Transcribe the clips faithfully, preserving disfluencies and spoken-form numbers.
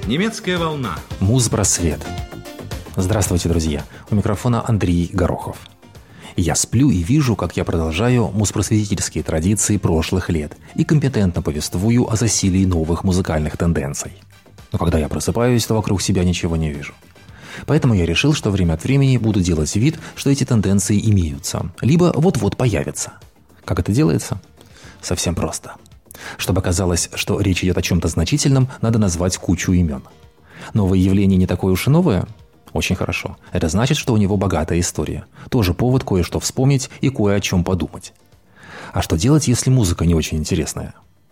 Немецкая волна. Музпросвет. Здравствуйте, друзья. У микрофона Андрей Горохов. Я сплю и вижу, как я продолжаю музпросветительские традиции прошлых лет и компетентно повествую о засилии новых музыкальных тенденций. Но когда я просыпаюсь, то вокруг себя ничего не вижу. Поэтому я решил, что время от времени буду делать вид, что эти тенденции имеются, либо вот-вот появятся. Как это делается? Совсем просто. Чтобы казалось, что речь идет о чем-то значительном, надо назвать кучу имен. Новое явление не такое уж и новое? Очень хорошо. Это значит, что у него богатая история. Тоже повод кое-что вспомнить и кое о чем подумать. А что делать, если музыка не очень интересная?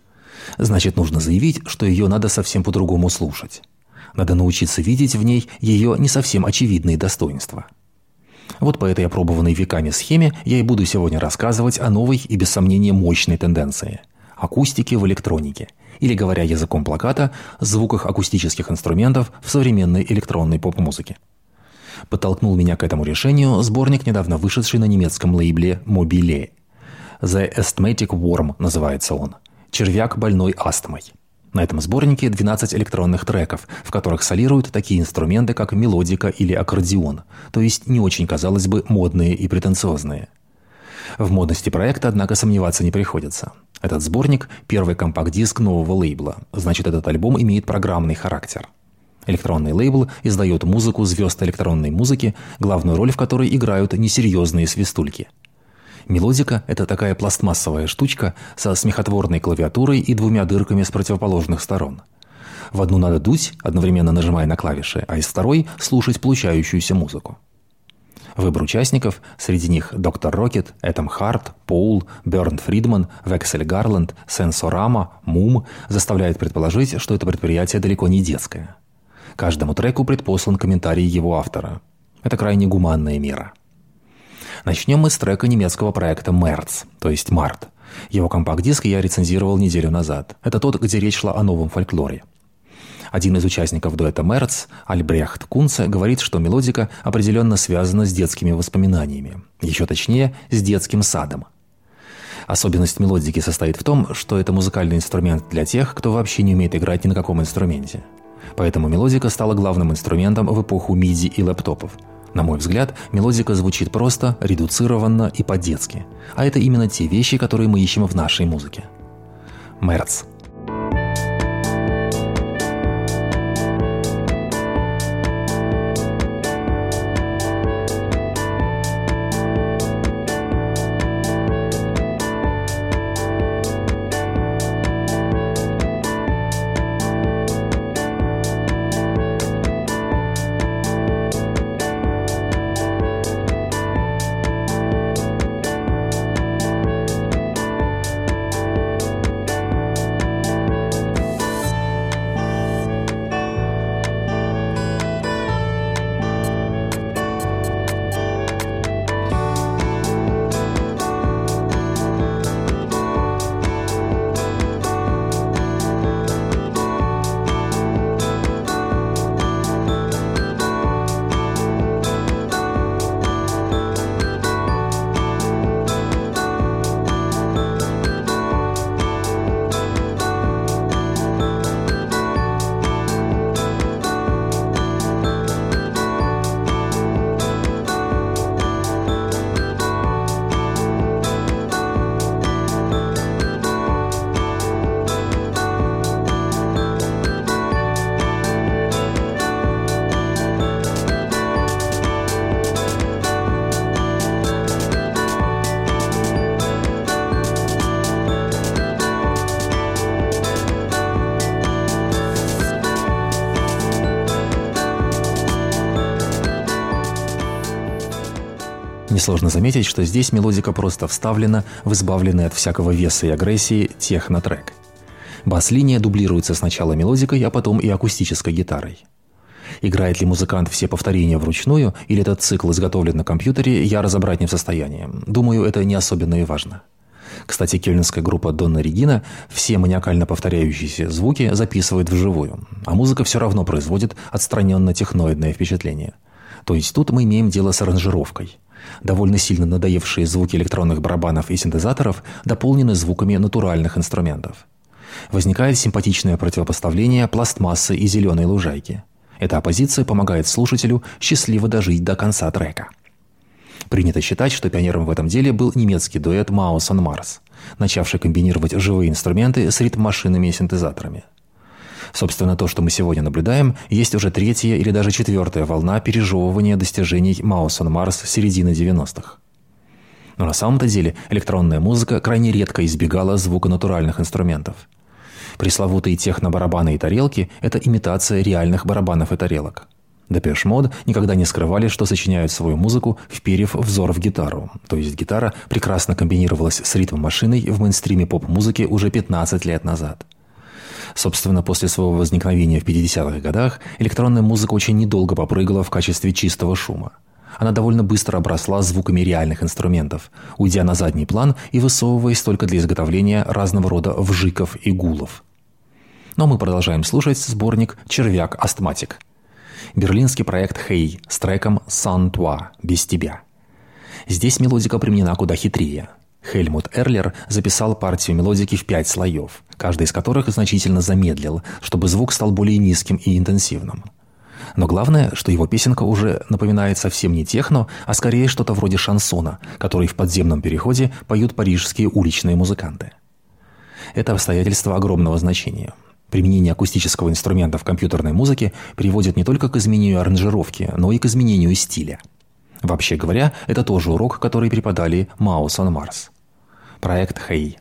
Значит, нужно заявить, что ее надо совсем по-другому слушать. Надо научиться видеть в ней ее не совсем очевидные достоинства. Вот по этой опробованной веками схеме я и буду сегодня рассказывать о новой и, без сомнения, мощной тенденции – акустике в электронике, или, говоря языком плаката, звуках акустических инструментов в современной электронной поп-музыке. Подтолкнул меня к этому решению сборник, недавно вышедший на немецком лейбле Mobile. The Asthmatic Worm называется он. Червяк, больной астмой. На этом сборнике двенадцать электронных треков, в которых солируют такие инструменты, как мелодика или аккордеон, то есть не очень, казалось бы, модные и претенциозные. В модности проекта, однако, сомневаться не приходится. Этот сборник – первый компакт-диск нового лейбла, значит, этот альбом имеет программный характер. Электронный лейбл издает музыку звезд электронной музыки, главную роль в которой играют несерьезные свистульки. Мелодика – это такая пластмассовая штучка со смехотворной клавиатурой и двумя дырками с противоположных сторон. В одну надо дуть, одновременно нажимая на клавиши, а из второй – слушать получающуюся музыку. Выбор участников, среди них доктор Рокет, Этом Харт, Поул, Бернт Фридман, Вексель Гарланд, Сенсорама, Мум, заставляет предположить, что это предприятие далеко не детское. Каждому треку предпослан комментарий его автора. Это крайне гуманная мера. Начнем мы с трека немецкого проекта März, то есть «Март». Его компакт-диск я рецензировал неделю назад. Это тот, где речь шла о новом фольклоре. Один из участников дуэта März, Альбрехт Кунце, говорит, что мелодика определенно связана с детскими воспоминаниями. Еще точнее, с детским садом. Особенность мелодики состоит в том, что это музыкальный инструмент для тех, кто вообще не умеет играть ни на каком инструменте. Поэтому мелодика стала главным инструментом в эпоху миди и лэптопов. На мой взгляд, мелодика звучит просто, редуцированно и по-детски. А это именно те вещи, которые мы ищем в нашей музыке. März. Несложно заметить, что здесь мелодика просто вставлена в избавленный от всякого веса и агрессии техно-трек. Бас-линия дублируется сначала мелодикой, а потом и акустической гитарой. Играет ли музыкант все повторения вручную, или этот цикл изготовлен на компьютере, я разобрать не в состоянии. Думаю, это не особенно и важно. Кстати, кёльнская группа Донна Регина все маниакально повторяющиеся звуки записывает вживую, а музыка все равно производит отстраненно-техноидное впечатление. То есть тут мы имеем дело с аранжировкой. Довольно сильно надоевшие звуки электронных барабанов и синтезаторов дополнены звуками натуральных инструментов. возникает симпатичное противопоставление пластмассы и зеленой лужайки. Эта оппозиция помогает слушателю счастливо дожить до конца трека. Принято считать, что пионером в этом деле был немецкий дуэт Mouse on Mars, начавший комбинировать живые инструменты с ритм-машинами и синтезаторами. Собственно, то, что мы сегодня наблюдаем, есть уже третья или даже четвертая волна пережевывания достижений Mouse on Mars середины девяностых. Но на самом-то деле электронная музыка крайне редко избегала звука натуральных инструментов. Пресловутые техно-барабаны и тарелки – это имитация реальных барабанов и тарелок. Депеш Мод никогда не скрывали, что сочиняют свою музыку, вперев взор в гитару. То есть гитара прекрасно комбинировалась с ритм-машиной в мейнстриме поп-музыки уже пятнадцать лет назад. Собственно, после своего возникновения в пятидесятых годах электронная музыка очень недолго попрыгала в качестве чистого шума. Она довольно быстро обросла звуками реальных инструментов, уйдя на задний план и высовываясь только для изготовления разного рода вжиков и гулов. Но мы продолжаем слушать сборник «Червяк-астматик». Берлинский проект «Hey» с треком «Sans toi» – «Без тебя». Здесь мелодика применена куда хитрее. Хельмут Эрлер записал партию мелодики в пять слоев, каждый из которых значительно замедлил, чтобы звук стал более низким и интенсивным. Но главное, что его песенка уже напоминает совсем не техно, а скорее что-то вроде шансона, который в подземном переходе поют парижские уличные музыканты. Это обстоятельство огромного значения. Применение акустического инструмента в компьютерной музыке приводит не только к изменению аранжировки, но и к изменению стиля. Вообще говоря, это тоже урок, который преподали Mouse on Mars. Проект «Hey».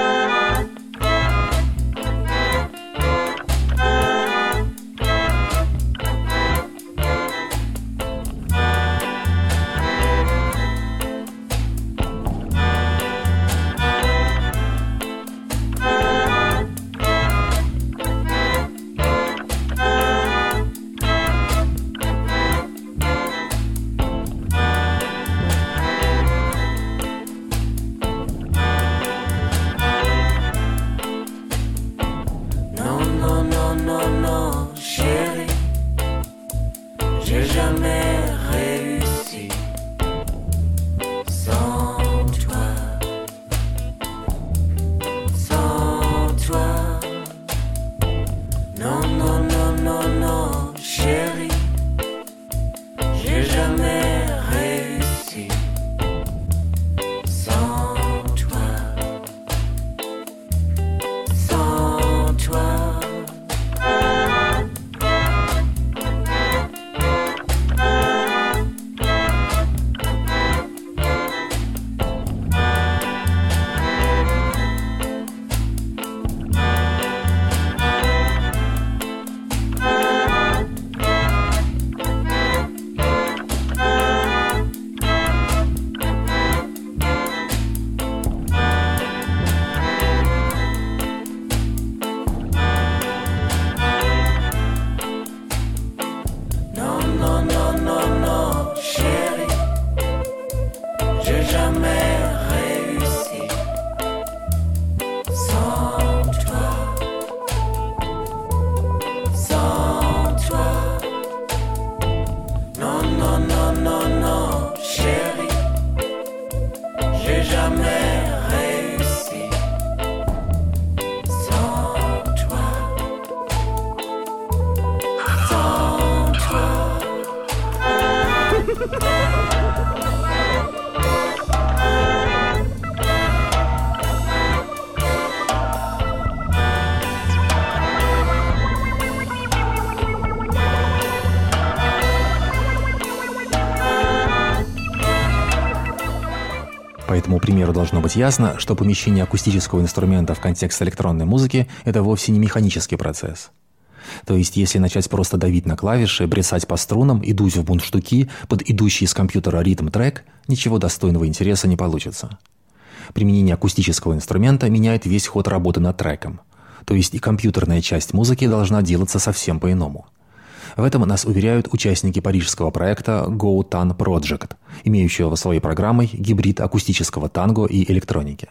По этому примеру должно быть ясно, что помещение акустического инструмента в контекст электронной музыки – это вовсе не механический процесс. То есть, если начать просто давить на клавиши, брецать по струнам и дуть в мундштуки под идущий из компьютера ритм-трек, ничего достойного интереса не получится. Применение акустического инструмента меняет весь ход работы над треком. То есть и компьютерная часть музыки должна делаться совсем по-иному. В этом нас уверяют участники парижского проекта Go Tan Project, имеющего своей программой гибрид акустического танго и электроники.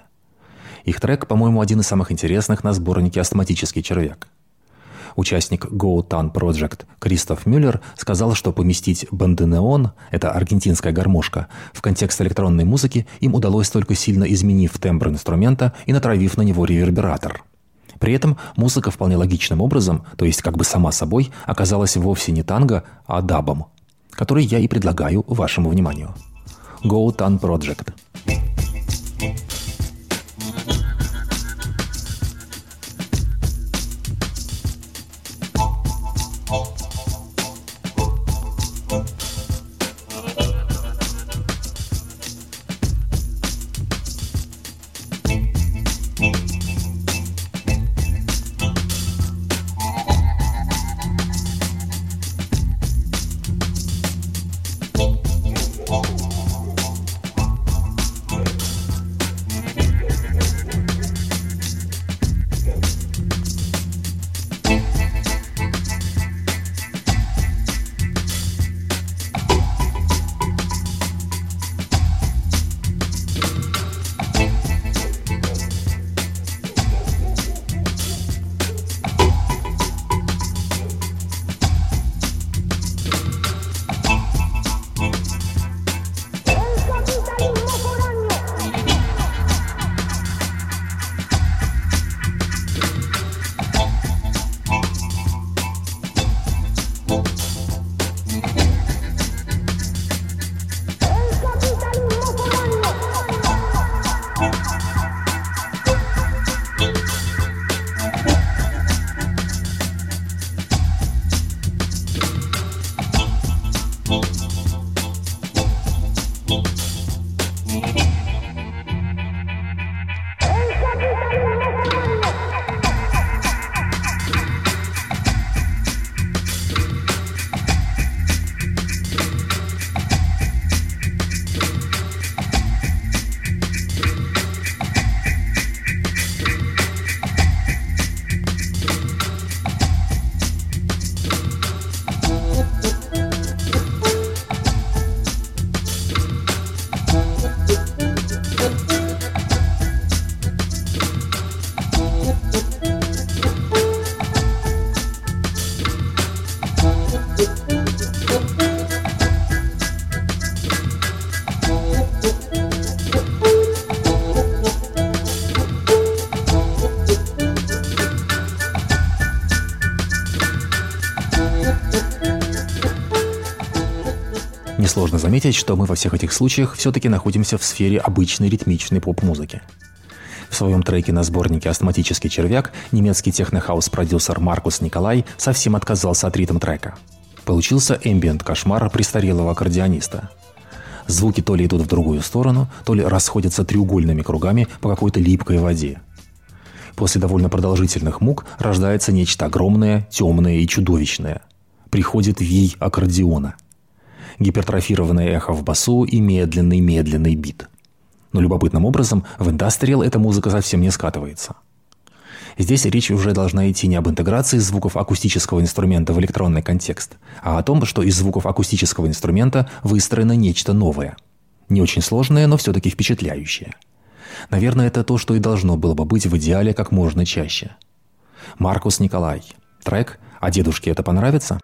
Их трек, по-моему, один из самых интересных на сборнике «Астматический червяк». Участник Go Tan Project Кристоф Мюллер сказал, что поместить банденеон, это аргентинская гармошка, в контекст электронной музыки им удалось только сильно изменив тембр инструмента и натравив на него ревербератор. При этом музыка вполне логичным образом, то есть как бы сама собой, оказалась вовсе не танго, а дабом, который я и предлагаю вашему вниманию. Go Tan Project. Несложно заметить, что мы во всех этих случаях все-таки находимся в сфере обычной ритмичной поп-музыки. В своем треке на сборнике «Астматический червяк» немецкий техно-хаус-продюсер Маркус Николай совсем отказался от ритм-трека. Получился эмбиент-кошмар престарелого аккордеониста. Звуки то ли идут в другую сторону, то ли расходятся треугольными кругами по какой-то липкой воде. После довольно продолжительных мук рождается нечто огромное, темное и чудовищное. Приходит вий аккордеона. Гипертрофированное эхо в басу и медленный-медленный бит. Но любопытным образом в индастриал эта музыка совсем не скатывается. Здесь речь уже должна идти не об интеграции звуков акустического инструмента в электронный контекст, а о том, что из звуков акустического инструмента выстроено нечто новое. Не очень сложное, но все-таки впечатляющее. Наверное, это то, что и должно было бы быть в идеале как можно чаще. Маркус Николай. Трек «А дедушке это понравится?»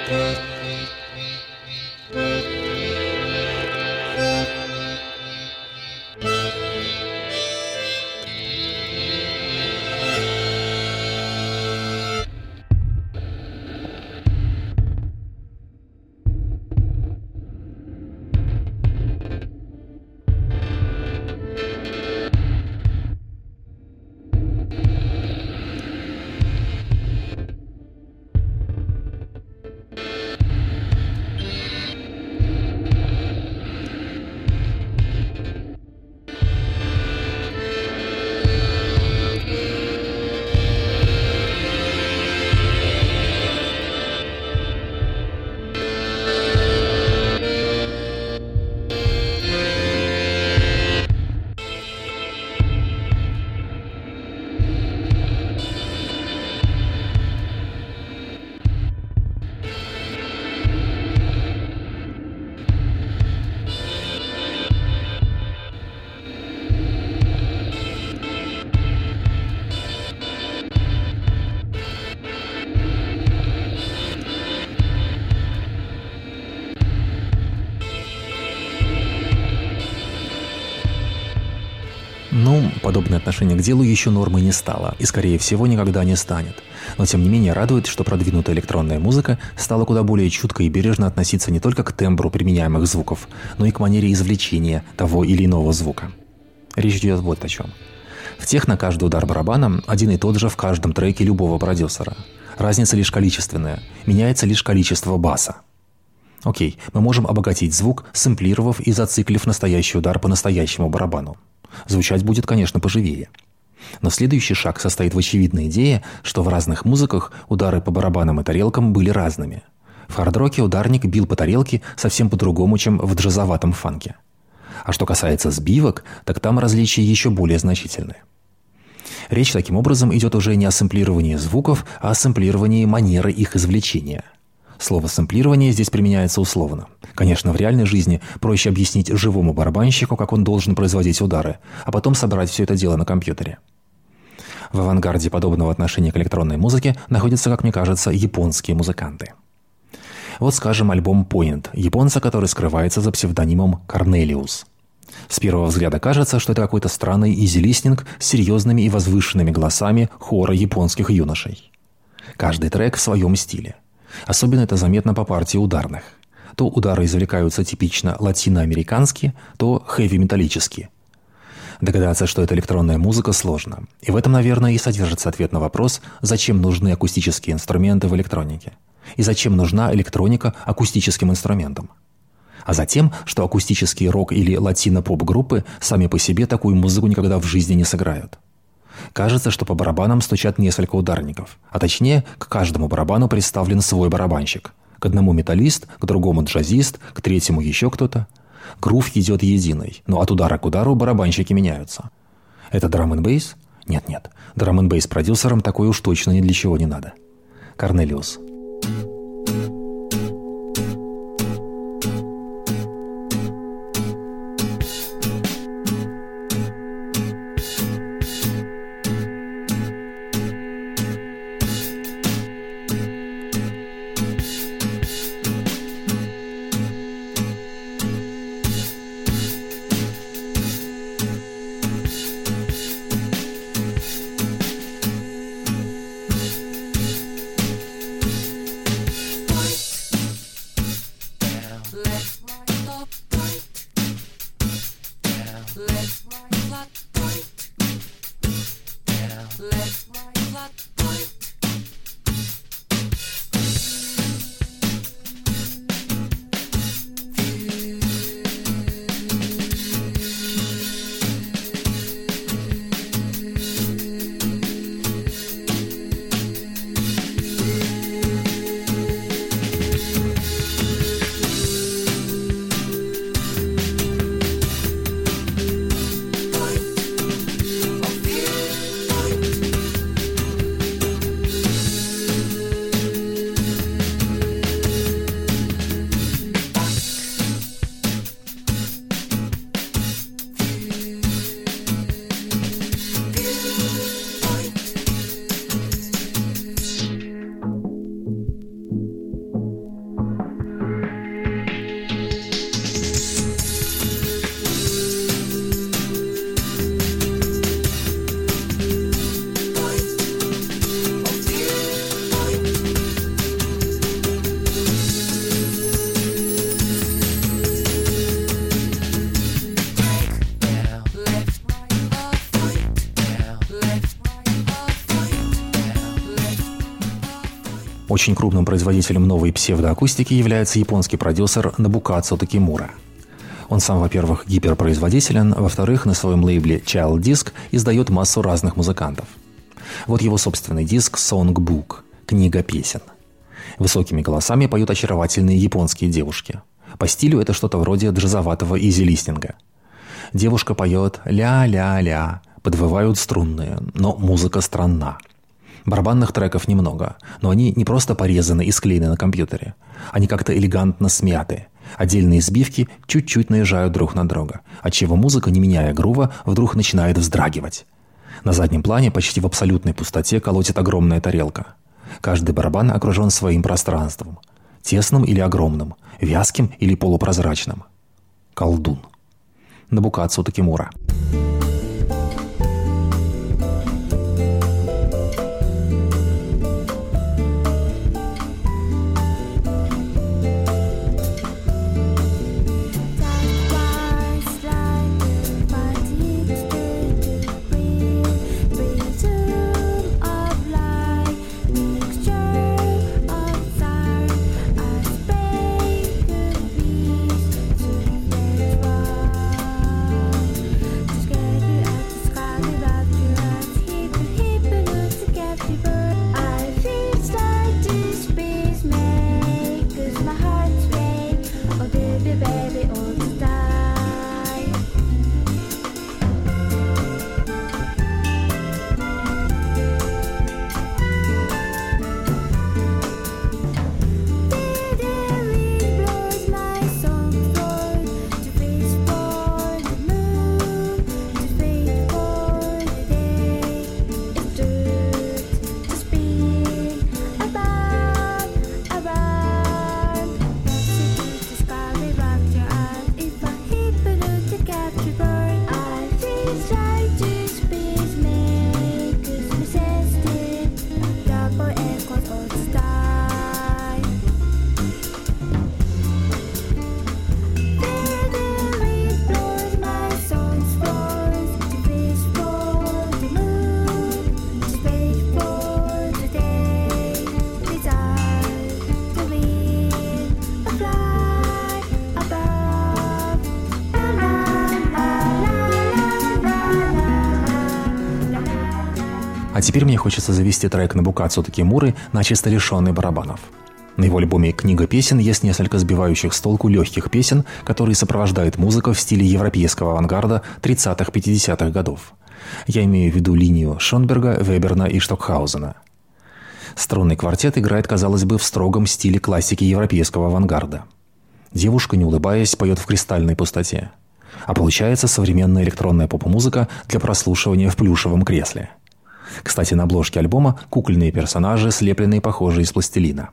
Ну, подобное отношение к делу еще нормой не стало и, скорее всего, никогда не станет. Но, тем не менее, радует, что продвинутая электронная музыка стала куда более чутко и бережно относиться не только к тембру применяемых звуков, но и к манере извлечения того или иного звука. Речь идет вот о чем. В техно каждый удар барабана один и тот же в каждом треке любого продюсера. Разница лишь количественная, меняется лишь количество баса. Окей, мы можем обогатить звук, сэмплировав и зациклив настоящий удар по настоящему барабану. Звучать будет, конечно, поживее. Но следующий шаг состоит в очевидной идее, что в разных музыках удары по барабанам и тарелкам были разными. В хард-роке ударник бил по тарелке совсем по-другому, чем в джазоватом фанке. А что касается сбивок, так там различия еще более значительны. Речь таким образом идет уже не о сэмплировании звуков, а о сэмплировании манеры их извлечения. Слово «сэмплирование» здесь применяется условно. Конечно, в реальной жизни проще объяснить живому барабанщику, как он должен производить удары, а потом собрать все это дело на компьютере. В авангарде подобного отношения к электронной музыке находятся, как мне кажется, японские музыканты. Вот, скажем, альбом «Point» японца, который скрывается за псевдонимом Корнелиус. С первого взгляда кажется, что это какой-то странный изи-листинг с серьезными и возвышенными голосами хора японских юношей. Каждый трек в своем стиле. Особенно это заметно по партии ударных. То удары извлекаются типично латиноамериканские, то хэви-металлические. Догадаться, что это электронная музыка, сложно. И в этом, наверное, и содержится ответ на вопрос, зачем нужны акустические инструменты в электронике. И зачем нужна электроника акустическим инструментам. А затем, что акустические рок- или латино-поп-группы сами по себе такую музыку никогда в жизни не сыграют. Кажется, что по барабанам стучат несколько ударников, а точнее, к каждому барабану представлен свой барабанщик. К одному металлист, к другому джазист, к третьему еще кто-то. Грув идет единый, но от удара к удару барабанщики меняются. Это драм-н-бейс? Нет-нет, драм-н-бейс продюсерам такое уж точно ни для чего не надо. Корнелиус. Очень крупным производителем новой псевдоакустики является японский продюсер Нобукадзу Такимура. Он сам, во-первых, гиперпроизводителен, во-вторых, на своем лейбле Child Disc издает массу разных музыкантов. Вот его собственный диск Songbook – книга песен. Высокими голосами поют очаровательные японские девушки. По стилю это что-то вроде джазоватого изи-листинга. Девушка поет «ля-ля-ля», подвывают струнные, но музыка странна. Барабанных треков немного, но они не просто порезаны и склеены на компьютере. Они как-то элегантно смяты. Отдельные сбивки чуть-чуть наезжают друг на друга, отчего музыка, не меняя грува, вдруг начинает вздрагивать. На заднем плане, почти в абсолютной пустоте, колотит огромная тарелка. Каждый барабан окружен своим пространством. Тесным или огромным, вязким или полупрозрачным. Колдун. Нобукадзу Такимура. А теперь мне хочется завести трек Нобукадзу Такимуры, начисто лишенный барабанов. На его альбоме «Книга песен» есть несколько сбивающих с толку легких песен, которые сопровождают музыку в стиле европейского авангарда тридцатых-пятидесятых годов. Я имею в виду линию Шонберга, Веберна и Штокхаузена. Струнный квартет играет, казалось бы, в строгом стиле классики европейского авангарда. Девушка, не улыбаясь, поет в кристальной пустоте. А получается современная электронная поп-музыка для прослушивания в плюшевом кресле. Кстати, на обложке альбома кукольные персонажи, слепленные, похожие из пластилина.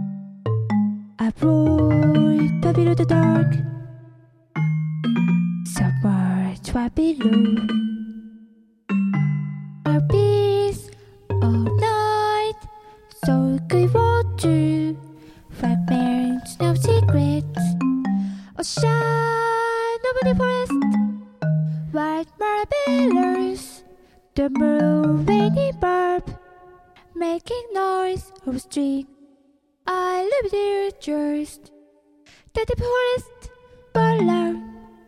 The moving burp, making noise over the street. I live there just the deep forest below.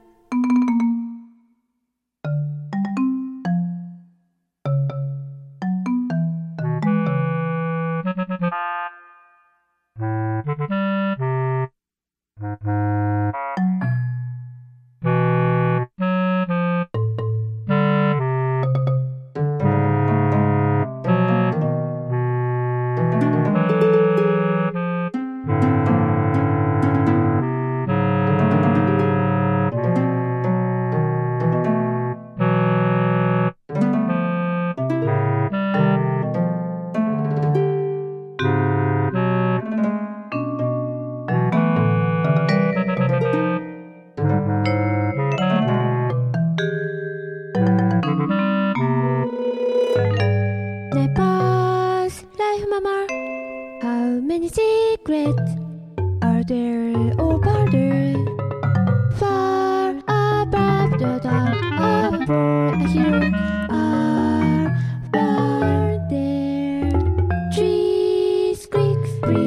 Secrets are there over there, far above the dark of a hero are far there. Trees creak,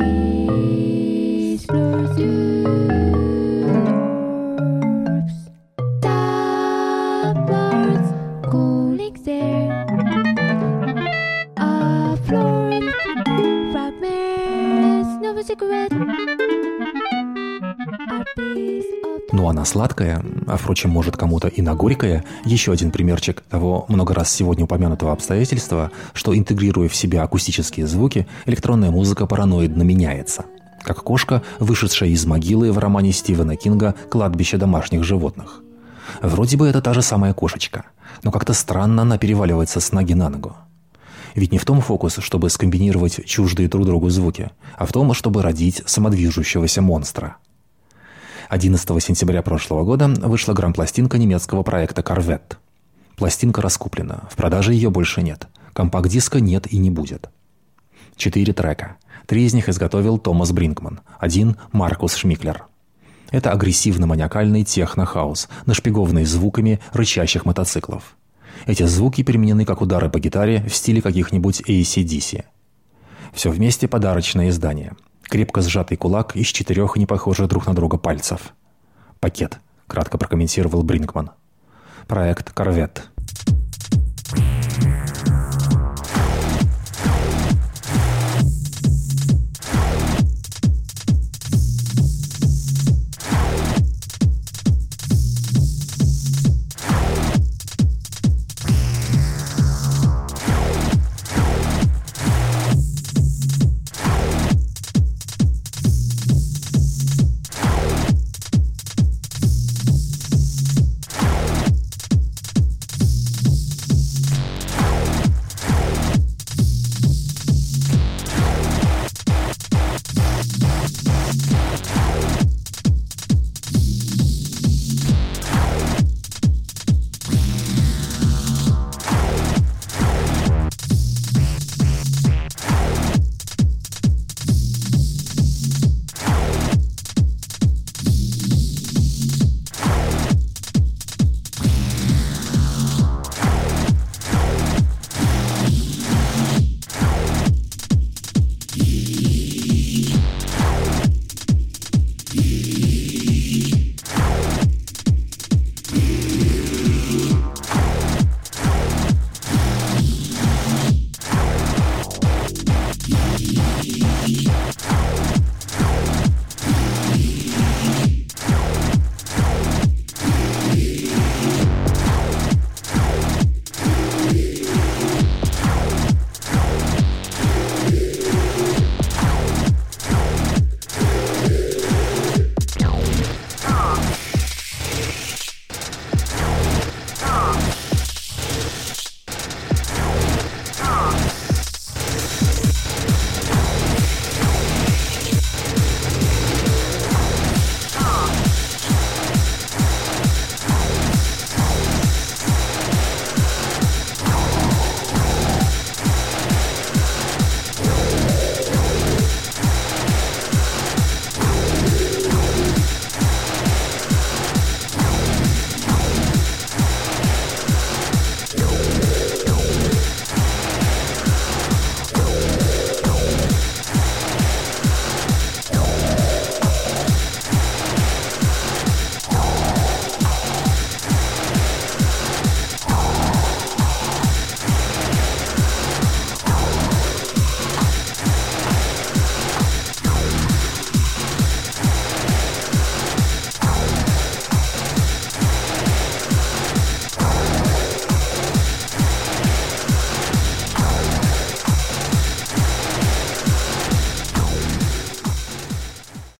Ну а на сладкое, а впрочем, может кому-то и на горькое, еще один примерчик того много раз сегодня упомянутого обстоятельства, что, интегрируя в себя акустические звуки, электронная музыка параноидно меняется. Как кошка, вышедшая из могилы в романе Стивена Кинга «Кладбище домашних животных». Вроде бы это та же самая кошечка, но как-то странно она переваливается с ноги на ногу. Ведь не в том фокус, чтобы скомбинировать чуждые друг другу звуки, а в том, чтобы родить самодвижущегося монстра. одиннадцатого сентября прошлого года вышла грампластинка немецкого проекта Corvette. Пластинка раскуплена, в продаже ее больше нет. Компакт-диска нет и не будет. Четыре трека. Три из них изготовил Томас Бринкман, один – Маркус Шмиклер. Это агрессивно-маниакальный техно-хаус, нашпигованный звуками рычащих мотоциклов. Эти звуки применены как удары по гитаре в стиле каких-нибудь эй си ди си. Все вместе подарочное издание. Крепко сжатый кулак из четырех непохожих друг на друга пальцев. «Пакет», — кратко прокомментировал Бринкман. Проект «Corvette».